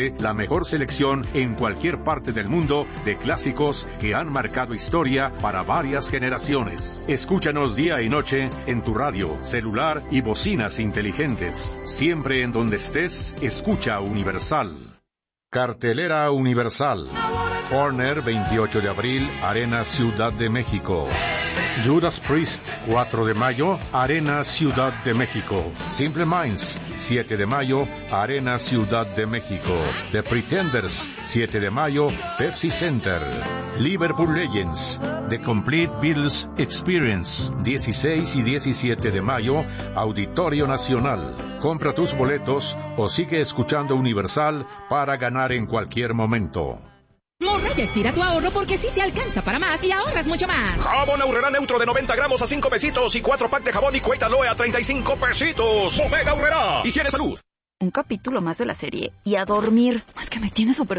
La mejor selección en cualquier parte del mundo de clásicos que han marcado historia para varias generaciones. Escúchanos día y noche en tu radio, celular y bocinas inteligentes. Siempre en donde estés, escucha Universal. Cartelera Universal. Horner, 28 de abril, Arena Ciudad de México. Judas Priest, 4 de mayo, Arena Ciudad de México. Simple Minds, 7 de mayo, Arena Ciudad de México. The Pretenders, 7 de mayo, Pepsi Center. Liverpool Legends, The Complete Beatles Experience, 16 y 17 de mayo, Auditorio Nacional. Compra tus boletos o sigue escuchando Universal para ganar en cualquier momento. Morraya estira tu ahorro porque sí te alcanza para más y ahorras mucho más. Jabón Aurrera Neutro de 90 gramos a 5 pesitos y 4 pack de jabón y Cueta Aloe a 35 pesitos. Omega Aurrera. Higiene Salud. Un capítulo más de la serie y a dormir. Es que me tiene súper